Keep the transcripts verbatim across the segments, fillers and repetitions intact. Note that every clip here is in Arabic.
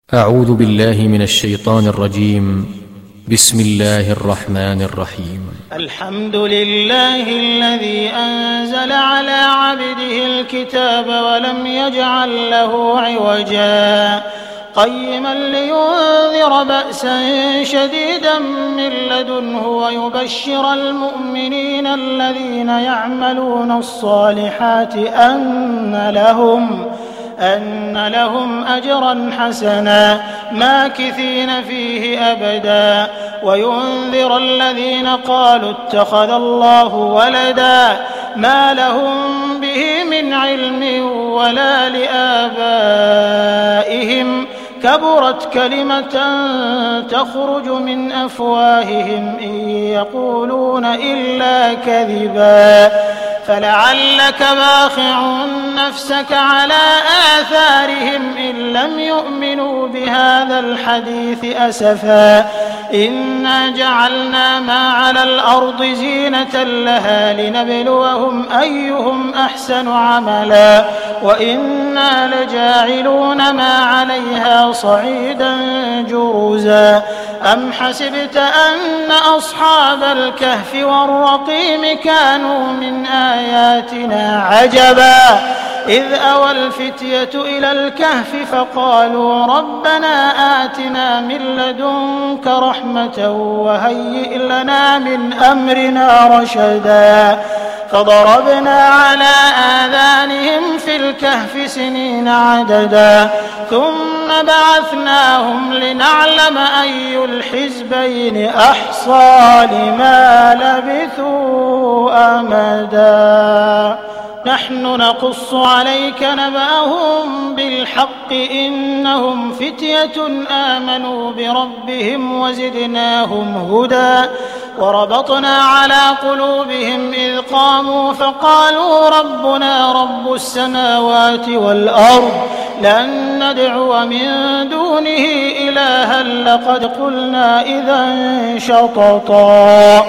أعوذ بالله من الشيطان الرجيم. بسم الله الرحمن الرحيم. الحمد لله الذي أنزل على عبده الكتاب ولم يجعل له عوجا قيما لينذر بأسا شديدا من لدنه ويبشر المؤمنين الذين يعملون الصالحات أن لهم أن لهم أجرا حسنا ماكثين فيه أبدا وينذر الذين قالوا اتخذ الله ولدا ما لهم به من علم ولا لآبائهم كبرت كلمة تخرج من أفواههم إن يقولون إلا كذبا فلعلك باخع نفسك على آثارهم إن لم يؤمنوا بهذا الحديث أسفا إنا جعلنا ما على الأرض زينة لها لنبلوهم أيهم أحسن عملا وإنا لجاعلون ما عليها صعيدا جرزا أم حسبت أن أصحاب الكهف والرقيم كانوا من آياتنا عجبا إذ أوى الفتية إلى الكهف فقالوا ربنا آتنا من لدنك رحمة وهيئ لنا من أمرنا رشدا فضربنا على آذانهم في الكهف سنين عددا ثم بعثناهم لنعلم أي الحزبين أحصى لما لبثوا أمدا نحن نقص عليك نبأهم بالحق إنهم فتية آمنوا بربهم وزدناهم هدى وربطنا على قلوبهم إذ قاموا فقالوا ربنا رب السماوات والأرض لن ندعو من دونه إلها لقد قلنا إذا شططا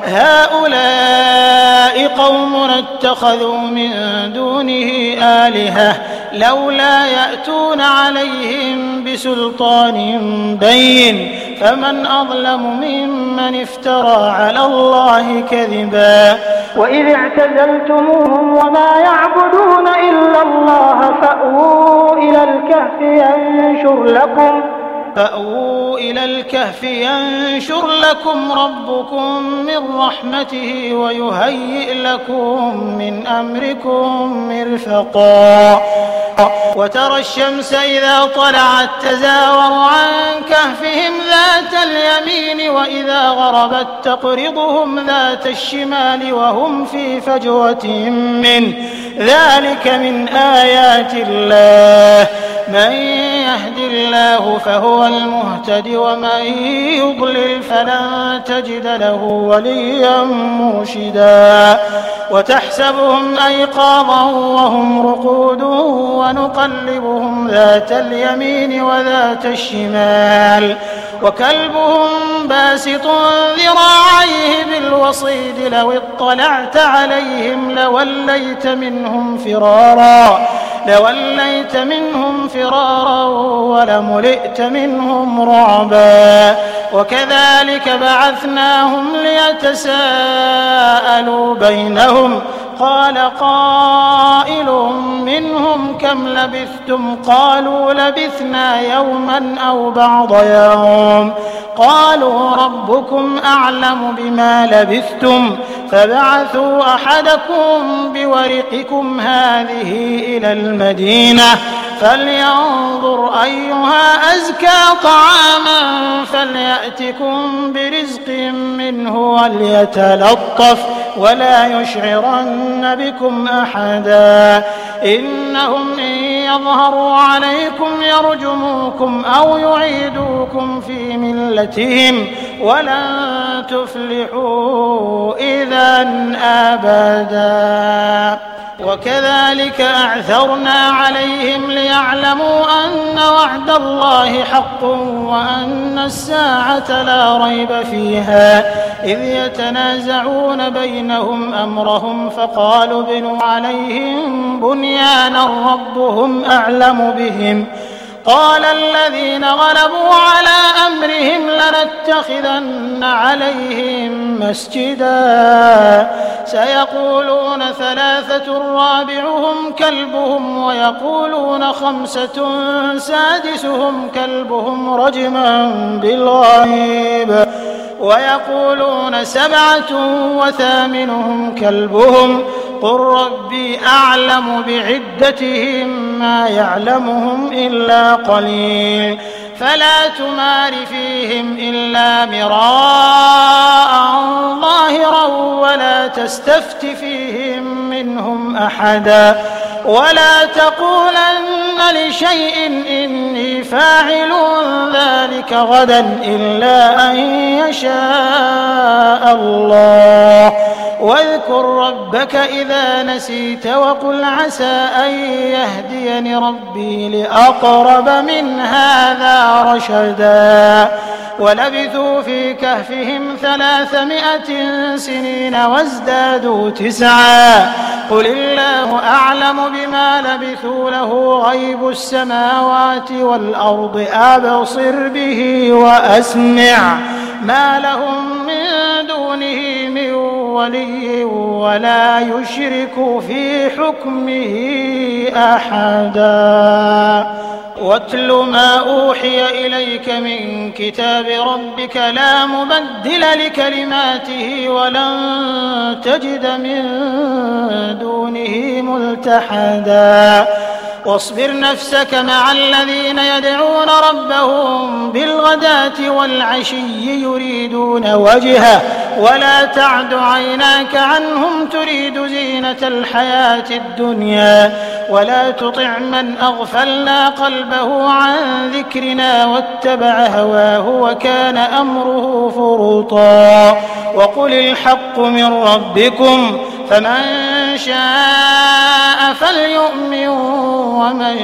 هؤلاء قومنا اتخذوا من دونه آلهة لولا يأتون عليهم بسلطان بين فمن أظلم ممن افترى على الله كذبا وإذ اعتزلتموهم وما يعبدون إلا الله فأووا إلى الكهف ينشر لكم فأووا إلى الكهف ينشر لكم ربكم من رحمته ويهيئ لكم من أمركم مرفقا وترى الشمس إذا طلعت تزاور عن كهفهم ذات اليمين وإذا غربت تقرضهم ذات الشمال وهم في فجوة منه ذلك من آيات الله من يهد الله فهو المهتد ومن يضلل فلن تجد له وليا مرشدا وتحسبهم أيقاظا وهم رقود ونقلبهم ذات اليمين وذات الشمال وكلبهم باسط ذراعيه بالوصيد لو اطلعت عليهم لوليت منهم فرارا لوليت منهم فرارا ولملئت منهم رعبا وكذلك بعثناهم ليتساءلوا بينهم قال قائل منهم كم لبثتم قالوا لبثنا يوما أو بعض يوم قالوا ربكم أعلم بما لبثتم فبعثوا أحدكم بورقكم هذه إلى المدينة فلينظر أيها أزكى طعاما فليأتكم برزق منه وليتلطف ولا يشعرن بكم أحدا إنهم إن يظهروا عليكم يرجموكم أو يعيدوكم في ملتهم ولن تفلحوا إذا أبدا وكذلك أعثرنا عليهم ليعلموا أن وعد الله حق وأن الساعة لا ريب فيها إذ يتنازعون بينهم أمرهم فقالوا ابنوا عليهم بنيانا ربهم أعلم بهم قال الذين غلبوا على أمرهم لنتخذن عليهم مسجدا سيقولون ثلاثة رابعهم كلبهم ويقولون خمسة سادسهم كلبهم رجما بالغيب ويقولون سبعة وثامنهم كلبهم قل ربي أعلم بعدتهم ما يعلمهم إلا قليل فلا تمار فيهم إلا مراء ظاهرا ولا تستفت فيهم منهم أحدا ولا تقولن لشيء إني فاعل ذلك غدا إلا أن يشاء الله واذكر ربك إذا نسيت وقل عسى أن يهديني ربي لأقرب من هذا رشدا ولبثوا في كهفهم ثلاثمائة سنين وازدادوا تسعا قل الله أعلم بما لبثوا له غيب السماوات والأرض أبصر به وأسمع ما لهم من دونه من ولي ولا يشرك في حكمه أحدا واتل ما أوحي إليك من كتاب ربك لا مبدل لكلماته ولن تجد من دونه ملتحدا واصبر نفسك مع الذين يدعون ربهم بالغداة والعشي يريدون وجهه ولا تعد عيناك عنهم تريد زينة الحياة الدنيا ولا تطع من أغفلنا قلبه عن ذكرنا واتبع هواه وكان أمره فرطا وقل الحق من ربكم فمن شاء فليؤمن ومن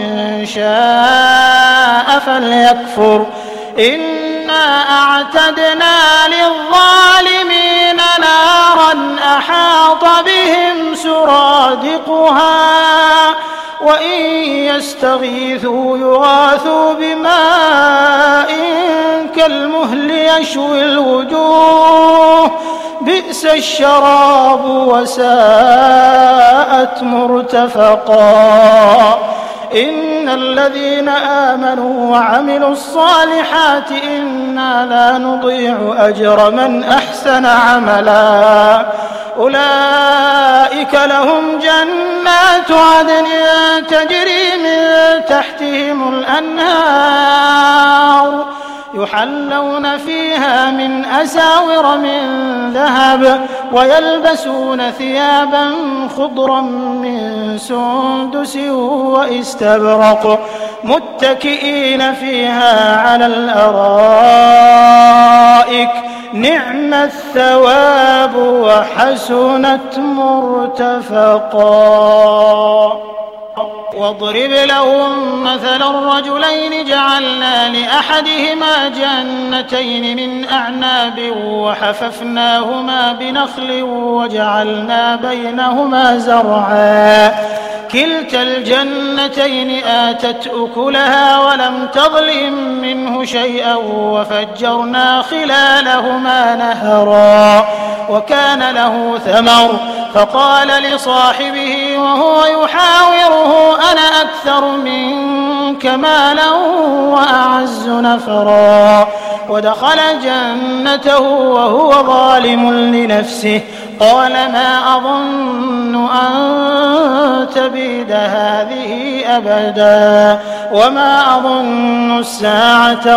شاء فليكفر إنا أعتدنا للظالمين نارا أحاط بهم سرادقها وإن يستغيثوا يغاثوا بماء كالمهل يشوي الوجوه بئس الشراب وساءت مرتفقا إن الذين آمنوا وعملوا الصالحات إنا لا نضيع أجر من أحسن عملا أولئك لهم جنات عدن تجري من تحتهم الأنهار يحلون فيها من أساور من ذهب ويلبسون ثيابا خضرا من سندس واستبرق متكئين فيها على الأرائك نعم الثواب وحسنت مرتفقا واضرب لهم مثلا الرجلين جعلنا لأحدهما جنتين من أعناب وحففناهما بنخل وجعلنا بينهما زرعا كلتا الجنتين آتت أكلها ولم تظلم منه شيئا وفجرنا خلالهما نهرا وكان له ثمر فقال لصاحبه وهو يحاوره أنا أكثر منك مالا وأعز نفرا ودخل جنته وهو ظالم لنفسه قال ما أظن أن تبيد هذه أبدا وما أظن الساعة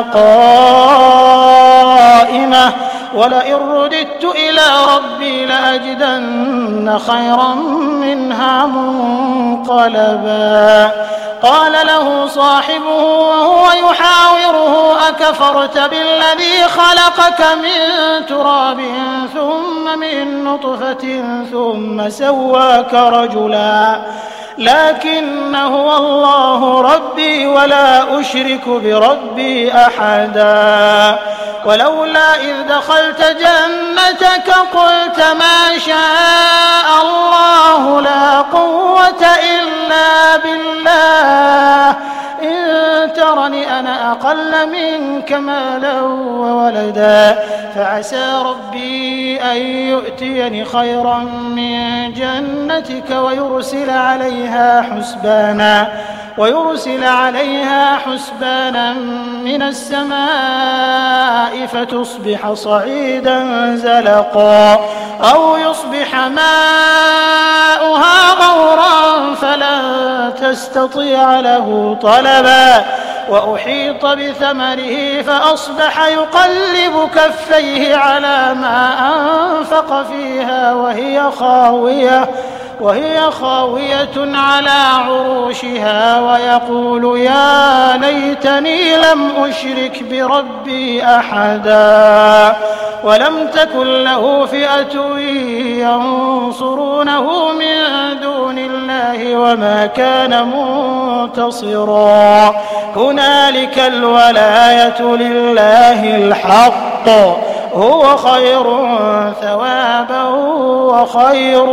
قائمة ولئن رددت إلى ربي لأجدن خيرا منها منقلبا قال له صاحبه وهو يحاوره أكفرت بالذي خلقك من تراب ثم من نطفة ثم سواك رجلا لكن هو الله ربي ولا أشرك بربي أحدا ولولا إذ دخلت جنتك قلت ما شاء الله لا قوة إلا بالله إن ترني أنا أقل منك مالا وولدا فعسى ربي أن يؤتيني خيرا من جنتك ويرسل عليها حسبانا ويرسل عليها حسبانا من السماء فتصبح صعيدا زلقا أو يصبح ماؤها غورا فلن تستطيع له طلبا وأحيط بثمره فأصبح يقلب كفيه على ما أنفق فيها وهي خاوية وهي خاوية على عروشها ويقول يا ليتني لم أشرك بربي أحدا ولم تكن له فئة ينصرونه من دون الله وما كان منتصرا هنالك الولاية لله الحق هو خير ثوابا وخير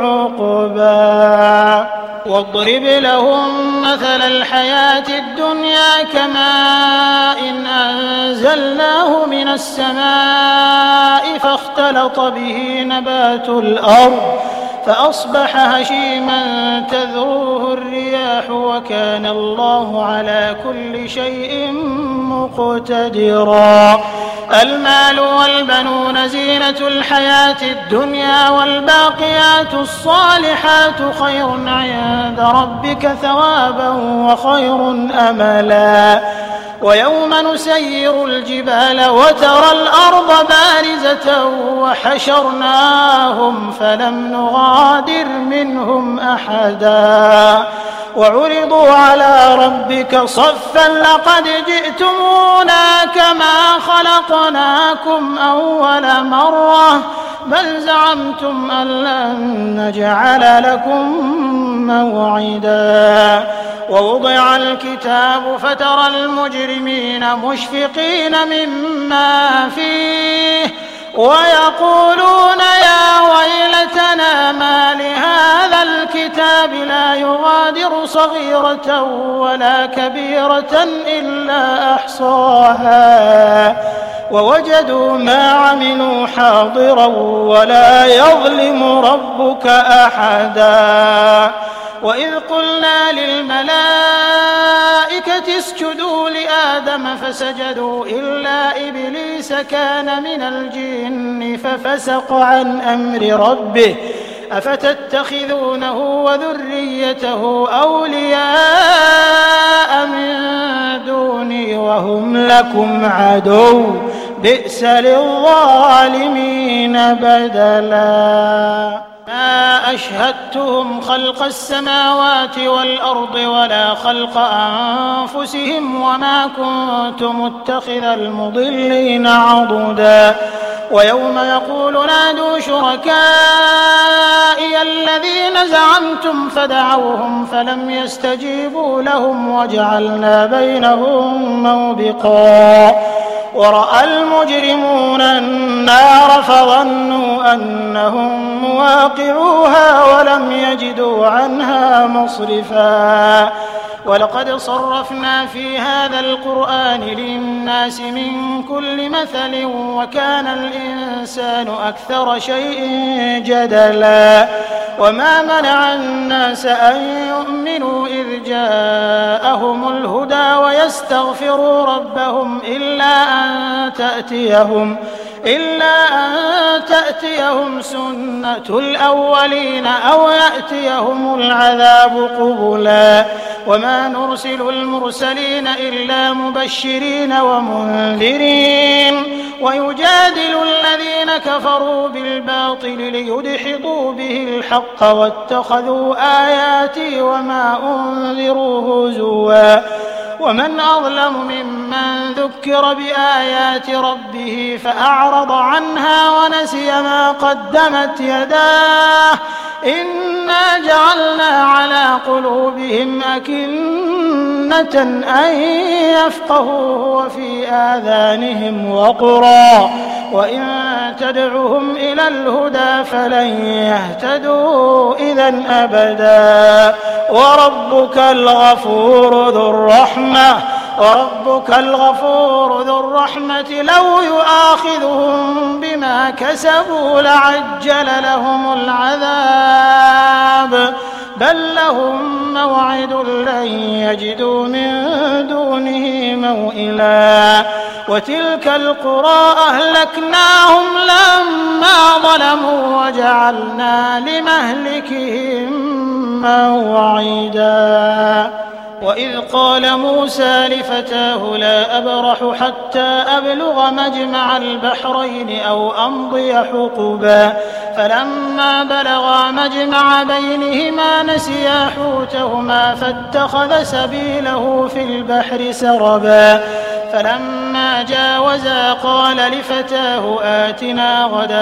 عقبا واضرب لهم مثل الحياة الدنيا كماء إن أنزلناه من السماء فاختلط به نبات الأرض فأصبح هشيما تذروه الرياح وكان الله على كل شيء مقتدرا المال والبنون زينة الحياة الدنيا والباقيات الصالحات خير عند ربك ثوابا وخير أملا ويوم نسير الجبال وترى الأرض بارزة وحشرناهم فلم نغادر منهم أحدا وعرضوا على ربك صفا لقد جئتمونا كما خلقناكم أول مرة بل زعمتم أن لن نجعل لكم موعدا ووضع الكتاب فترى المجرمين مشفقين مما فيه ويقولون يا ويلتنا ما لهذا الكتاب لا يغادر صغيرة ولا كبيرة إلا أحصاها ووجدوا ما عملوا حاضرا ولا يظلم ربك أحدا وإذ قلنا للملائكة اسجدوا لآدم فسجدوا إلا إبليس كان من الجن ففسق عن أمر ربه أفتتخذونه وذريته أولياء من دوني وهم لكم عدو بئس للظالمين بدلا ما أشهدتهم خلق السماوات والأرض ولا خلق أنفسهم وما كنت متخذ المضلين عضدا ويوم يقول نادوا شركائي الذين زعمتم فدعوهم فلم يستجيبوا لهم وجعلنا بينهم موبقا ورأى المجرمون النار فظنوا أنهم مواقعوها ولم يجدوا عنها مصرفا ولقد صرفنا في هذا القرآن للناس من كل مثل وكان الإنسان أكثر شيء جدلا وما منع الناس أن يؤمنوا إذ جاءهم الهدى ويستغفروا ربهم إلا أن تأتيهم إلا أن تأتيهم سنة الأولين أو يأتيهم العذاب قبلا وما نرسل المرسلين إلا مبشرين ومنذرين ويجادل الذين كفروا بالباطل ليدحضوا به الحق واتخذوا آياتي وما أنذروا هزوا ومن أظلم ممن ذكر بآيات ربه فأعرض عنها ونسي ما قدمت يداه إنا جعلنا على قلوبهم أكنة أن يفقهوا وفي آذانهم وقرا وإن تدعهم إلى الهدى فلن يهتدوا إذا أبدا. وربك الغفور ذو الرحمة وربك الغفور ذو الرحمة لو يؤاخذهم بما كسبوا لعجل لهم العذاب بل لهم موعد لن يجدوا من دونه موئلا. وتلك القرى أهلكناهم لما ظلموا وجعلنا لمهلكهم موعدا. وإذ قال موسى لفتاه لا أبرح حتى أبلغ مجمع البحرين أو أمضي حقبا فلما بلغا مجمع بينهما نسيا حوتهما فاتخذ سبيله في البحر سربا فلما جاوزا قال لفتاه آتنا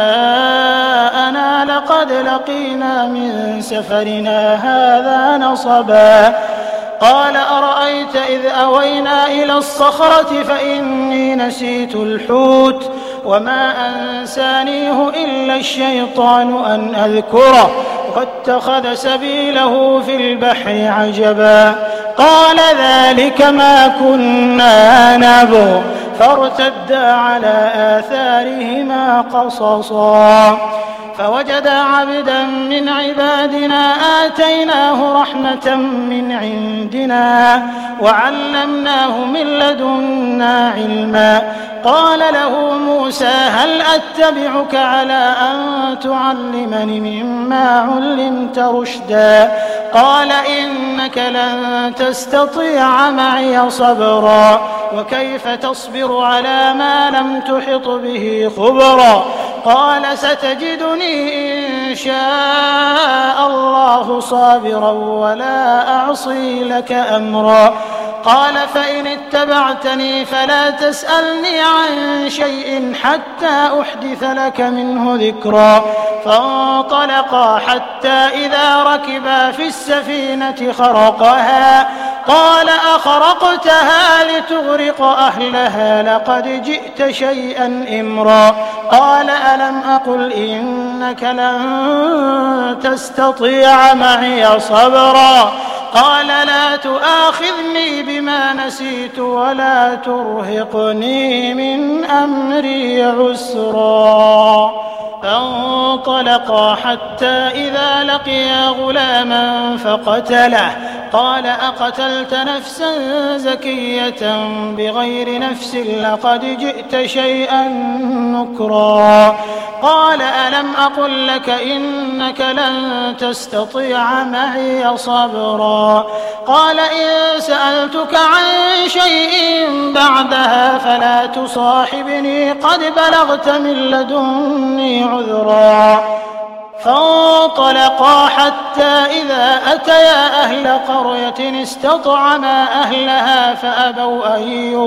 غداءنا لقد لقينا من سفرنا هذا نصبا. قال أرأيت إذ أوينا إلى الصخرة فإني نسيت الحوت وما أنسانيه إلا الشيطان أن أذكره واتخذ سبيله في البحر عجبا. قال ذلك ما كنا نبغ فارتدا على آثارهما قصصا فوجدا عبدا من عبادنا آتيناه رحمة من عندنا وعلمناه من لدنا علما. قال له موسى هل أتبعك على أن تعلمني مما علمت رشدا قال إنك لن تستطيع معي صبرا وكيف تصبر على ما لم تحط به خبرا. قال ستجدني إن شاء الله صابرا ولا أعصي لك أمرا. قال فإن اتبعتني فلا تسألني عن شيء حتى أحدث لك منه ذكرا. فانطلقا حتى إذا ركبا في السفينة خرقها قال أخرقتها لتغرق أهلها لقد جئت شيئا إمرا. قال ألم أقل إنك لن تستطيع معي صبرا. قال لا تؤاخذني بما نسيت ولا ترهقني من أمري عسرا. فانطلقا حتى إذا لقيا غلاما فقتله قال أقتلت نفسا زكية بغير نفس لقد جئت شيئا نكرا. قال ألم أقل لك إنك لن تستطيع معي صبرا. قال إن سألتك عن شيء بعدها فلا تصاحبني قد بلغت من لدني عذرا. فانطلقا حتى إذا أتيا أهل قرية استطعما أهلها فأبوا أن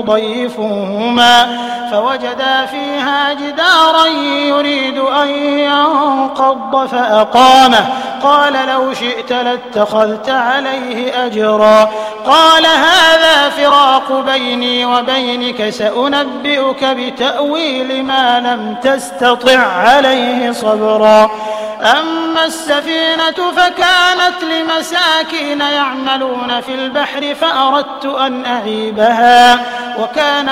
يضيفوهما فوجدا فيها جدارا يريد أن ينقض فأقامه. قال لو شئت لاتخذت عليه أجرا. قال هذا فراق بيني وبينك سأنبئك بتأويل ما لم تستطع عليه صبرا. أما السفينة فكانت لمساكين يعملون في البحر فأردت أن أعيبها وكان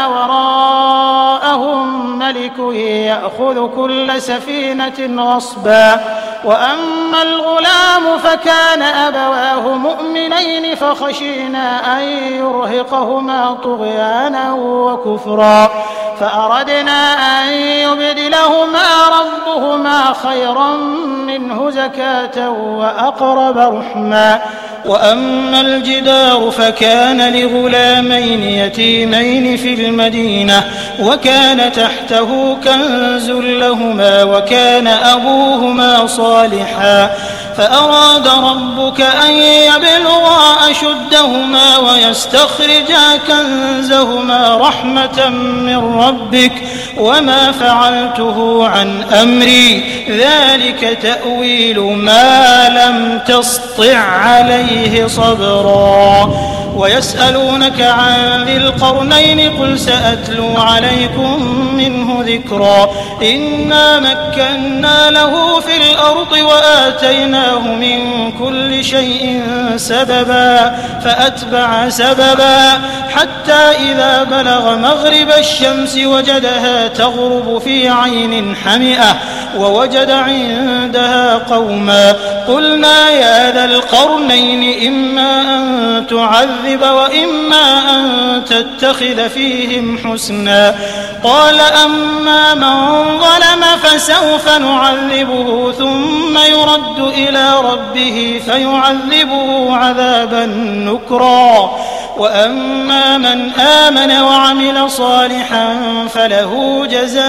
وراءهم ملك يأخذ كل سفينة غصبا. وأما الغلام فكان أبواه مؤمنين فخشينا أن يرهقهما طغيانا وكفرا فأردنا أن يبدلهما ربهما خيرا منه زكاة وأقرب رحما. وأما الجدار فكان لغلامين يتيمين في المدينة وكان تحته كنز لهما وكان أبوهما صالحا فأراد ربك أن يبلغا أشدهما ويستخرجا كنزهما رحمة من ربك وما فعلته عن أمري ذلك تأويل ما لم تسطع عليه صبرا ويسألونك عن ذي القرنين قل سأتلو عليكم منه ذكرا إنا مكنا له في الأرض وآتيناه من كل شيء سببا فأتبع سببا حتى إذا بلغ مغرب الشمس وجدها تغرب في عين حمئة ووجد عندها قوما قلنا يا ذا القرنين إما أن تعذب وإما أن تتخذ فيهم حسنا قال أما من ظلم فسوف نعذبه ثم يرد إلى ربه فيعذبه عذابا نكرا وأما من آمن وعمل صالحا فله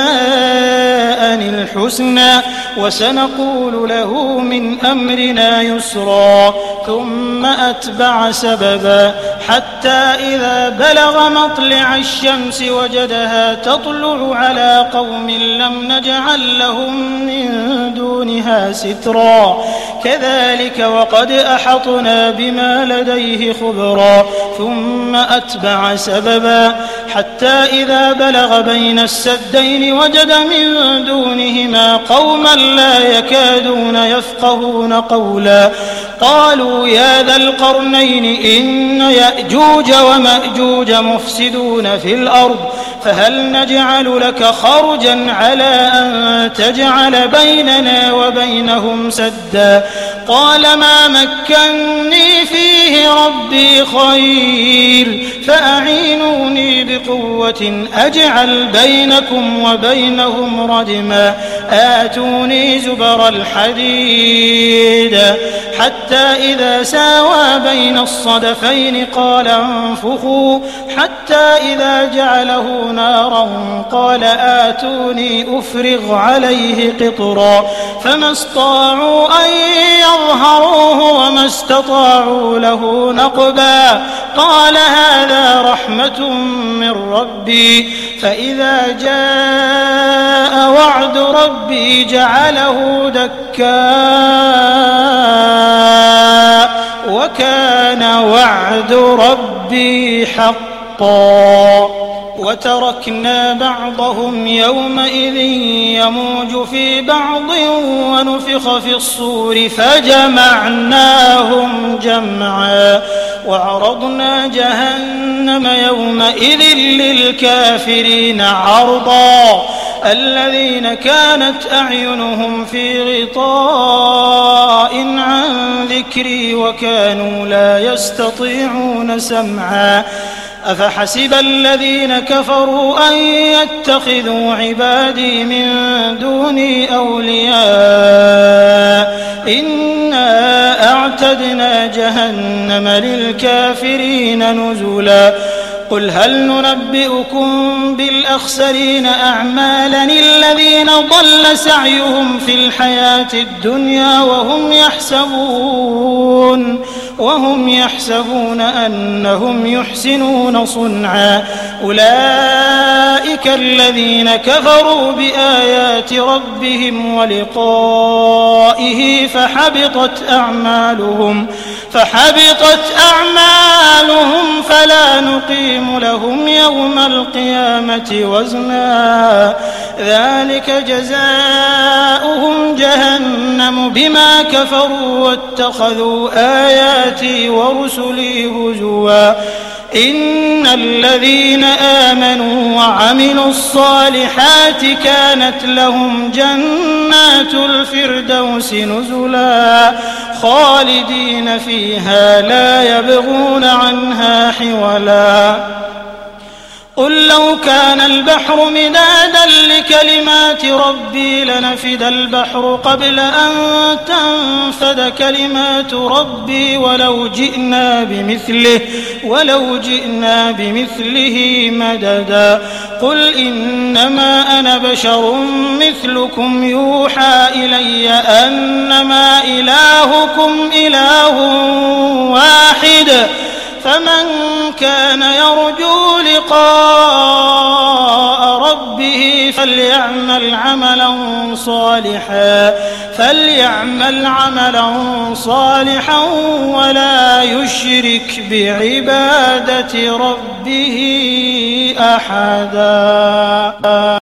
جزاء الحسنى وسنقول له من أمرنا يسرا ثم أتبع سببا حتى إذا بلغ مطلع الشمس وجدها تطلع على قوم لم نجعل لهم من دونها سترا كذلك وقد أحطنا بما لديه خبرا ثم أتبع سببا حتى إذا بلغ بين السدين وجد من دونهما قوما لا يكادون يفقهون قولا قالوا يا ذا القرنين إن يأجوج ومأجوج مفسدون في الأرض فهل نجعل لك خرجا على أن تجعل بيننا وبينهم سدا قال ما مكني فيه ربي خير فأعينوني بقوة أجعل بينكم وبينهم ردما آتوني زبر الحديد حتى إذا ساوى بين الصدفين قال انفخوا حتى إذا جعله نارا قال آتوني أفرغ عليه قطرا فما استطاعوا أن يظهروه وما استطاعوا له نقبا قال هذا رحمة من ربي فإذا جاء وعد ربي جعله دكا وكان وعد ربي حقا وتركنا بعضهم يومئذ يموج في بعض ونفخ في الصور فجمعناهم جمعا وعرضنا جهنم يومئذ للكافرين عرضا الذين كانت أعينهم في غطاء عن ذكري وكانوا لا يستطيعون سمعا أفحسب الذين كفروا أن يتخذوا عبادي من دوني أولياء إنا أعتدنا جهنم للكافرين نزلا قل هل ننبئكم بالأخسرين أعمالا الذين ضل سعيهم في الحياة الدنيا وهم يحسبون وهم يحسبون أنهم يحسنون صنعا أولئك الذين كفروا بآيات ربهم ولقائه فحبطت أعمالهم فحبطت أعمالهم فلا نقيم لهم يوم القيامة وزنا ذلك جزاؤهم جهنم بما كفروا واتخذوا آياتي ورسلي هزوا إن الذين آمنوا وعملوا الصالحات كانت لهم جنات الفردوس نزلا خالدين فيها لا يبغون عنها حولا قل لو كان البحر مدادا لكلمات ربي لنفد البحر قبل أن تنفد كلمات ربي ولو جئنا بمثله ولو جئنا بمثله مددا قل إنما أنا بشر مثلكم يوحى إلي أنما إلهكم إله واحد فمن كان يرجو لقاء ربه فليعمل عملا صالحا فليعمل عملا صالحا ولا يشرك بعبادة ربه أحدا.